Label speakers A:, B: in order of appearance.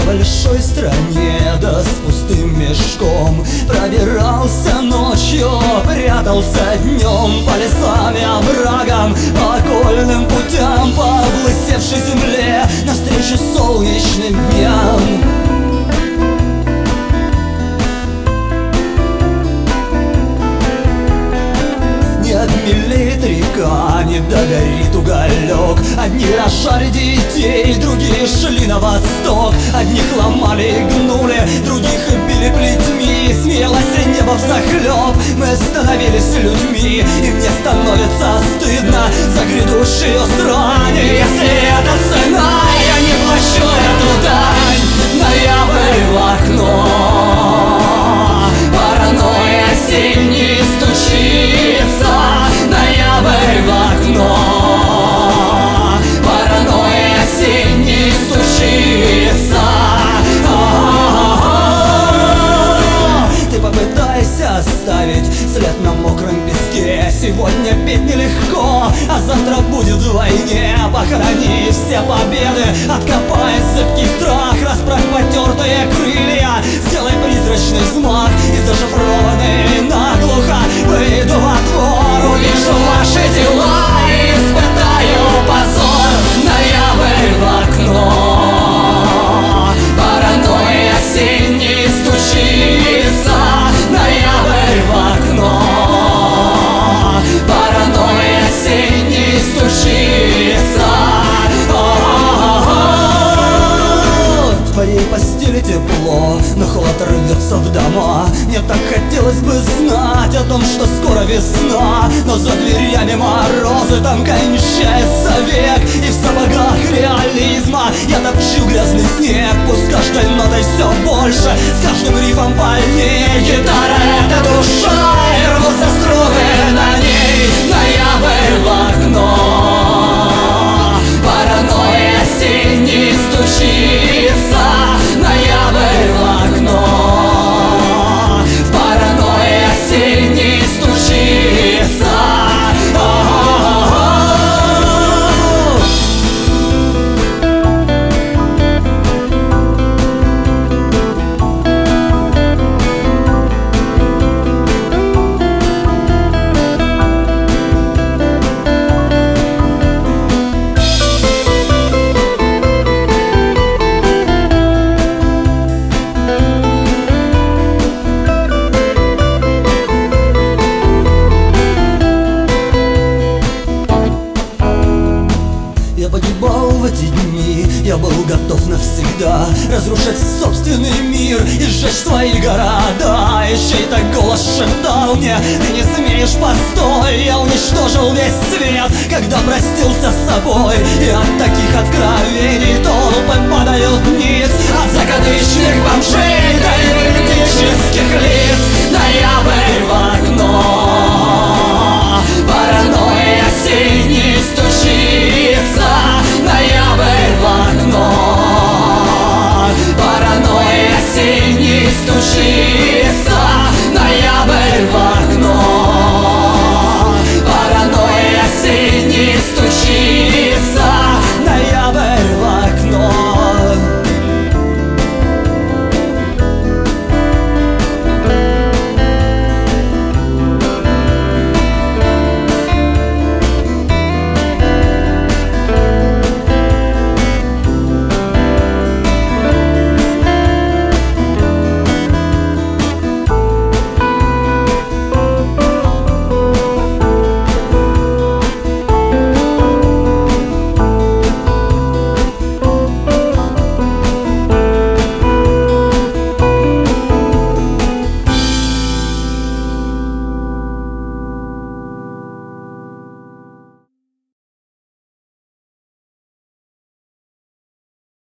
A: большой стране, да с пустым мешком. Пробирался ночью, прятался днем, по лесам и оврагам, по окольным путям, по облысевшей земле, навстречу солнечным дням. Не обмелеет река, не догорит уголек. Одни рожали детей, другие шли на восток. Одних ломали и гнули, других били плетьми. Смеялось небо взахлеб, мы становились людьми. И мне становится стыдно за грядущую срань. Если это цена, я не плачу эту дань. Ноябрь в окно, паранойя осенний стучится. Ноябрь в окно, паранойя осенний стучится. Ты попытайся оставить след на мокром песке. Сегодня петь нелегко, а завтра будет вдвойне. Похорони все победы, откопай цепкий страх. Расправь потертые крылья, сделай призрачный взмах. И зашифрованный наглухо выйду во двор. Увижу ваши дела и испытаю позор. Ноябрь в окно, паранойя осенний стучится. Ноябрь в окно, паранойя осенний стучится. В твоей постели тепло, но холод рвется в дома. Мне так хотелось бы знать о том, что скоро весна. Но за дверями морозы, там кончается век. И в сапогах реализма я топчу грязный снег. Пусть с каждой нотой все больше, с каждым рифом больней. Гитара — это душа, и рвутся струны на ней. Ноябрь в окно, паранойя осенний стучится. Ноябрь в окно, паранойя осенний стучится. Я погибал в эти дни, я был готов навсегда разрушить собственный мир и сжечь свои города. И чей-то голос шептал мне: ты не смеешь, постой. Я уничтожил весь свет, когда простился с собой. И от таких откровений толпы падают дни.